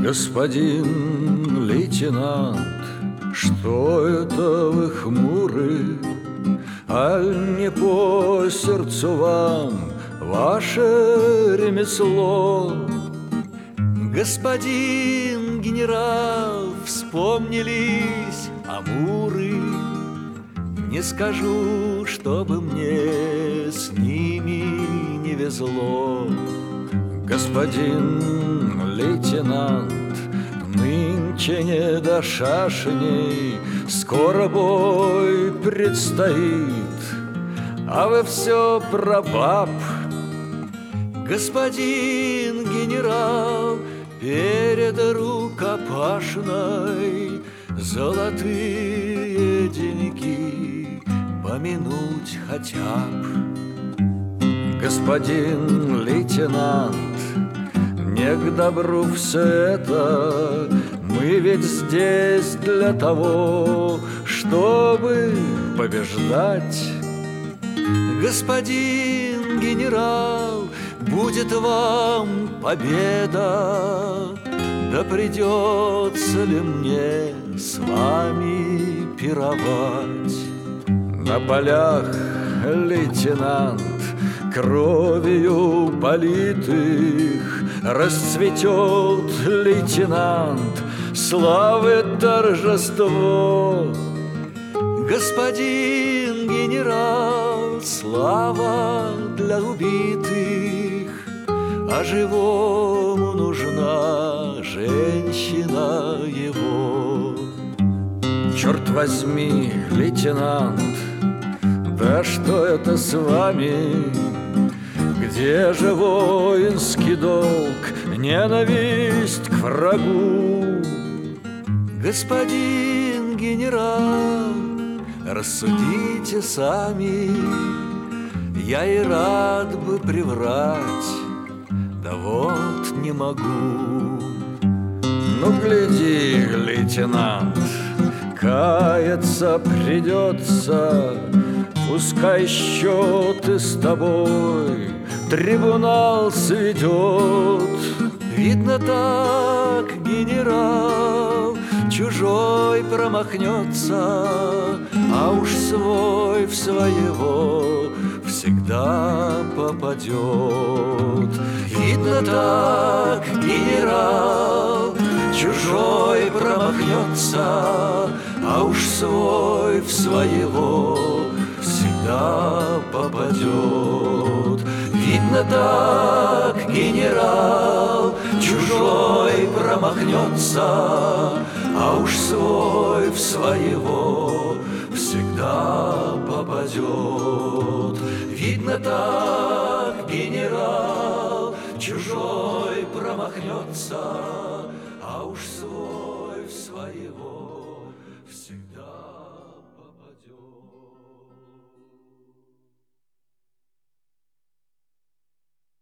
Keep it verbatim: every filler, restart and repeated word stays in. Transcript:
Господин лейтенант, что это вы хмуры? Аль не по сердцу вам ваше ремесло? Господин генерал, вспомнились амуры. Не скажу, чтобы мне с ними не везло. Господин лейтенант, нынче не до шашней, скоро бой предстоит, а вы все про баб. Господин генерал, перед рукопашной золотые деньги помянуть хотя б. Господин лейтенант, не к добру все это. Мы ведь здесь для того, чтобы побеждать. Господин генерал, будет вам победа. Да придется ли мне с вами пировать? На полях, лейтенант, кровью политых расцветет, лейтенант, славы торжество. Господин генерал, слава для убитых, а живому нужна женщина его. Черт возьми, лейтенант, да что это с вами? Где же воинский долг, ненависть к врагу? Господин генерал, рассудите сами. Я и рад бы приврать, да вот не могу. Ну гляди, лейтенант, каяться придется. Пускай счеты с тобой трибунал сведет. Видно так, генерал, чужой промахнется, а уж свой в своего всегда попадет. Видно так, генерал, чужой промахнется, а уж свой в своего всегда попадет. Видно так, генерал, чужой промахнется, а уж свой в своего всегда попадет. Видно так, генерал, чужой промахнется, а уж свой в своего всегда попадет.